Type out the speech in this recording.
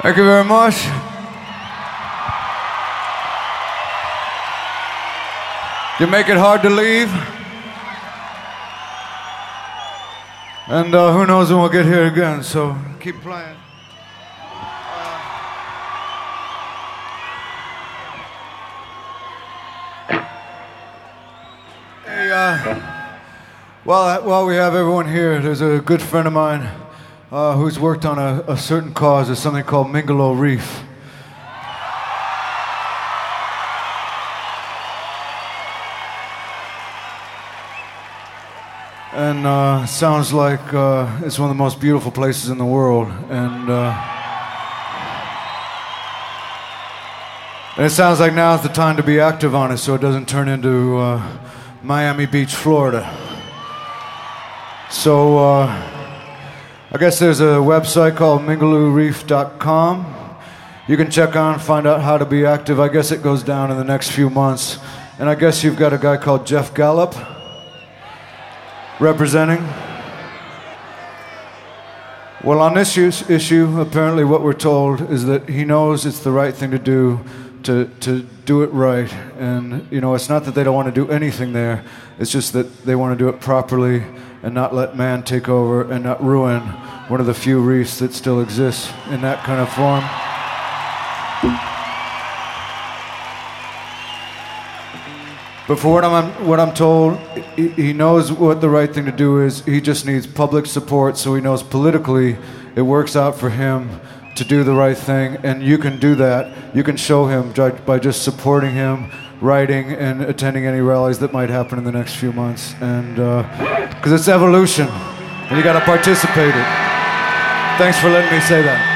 Thank you very much. You make it hard to leave. And who knows when we'll get here again, so keep playing. While we have everyone here, there's a good friend of mine who's worked on a certain cause. There's something called Mingalo Reef. And sounds like it's one of the most beautiful places in the world. And it sounds like now's the time to be active on it so it doesn't turn into Miami Beach, Florida. So I guess there's a website called mingalooreef.com. You can check on and find out how to be active. I guess it goes down in the next few months. And I guess you've got a guy called Jeff Gallup representing. Well, on this issue, apparently what we're told is that he knows it's the right thing to do to do it right. And, you know, it's not that they don't want to do anything there. It's just that they want to do it properly and not let man take over and not ruin one of the few reefs that still exists in that kind of form. But for what I'm told, he knows what the right thing to do is. He just needs public support, so he knows politically it works out for him to do the right thing, and you can do that. You can show him by just supporting him, writing, and attending any rallies that might happen in the next few months. And because it's evolution, and you got to participate in it. Thanks for letting me say that.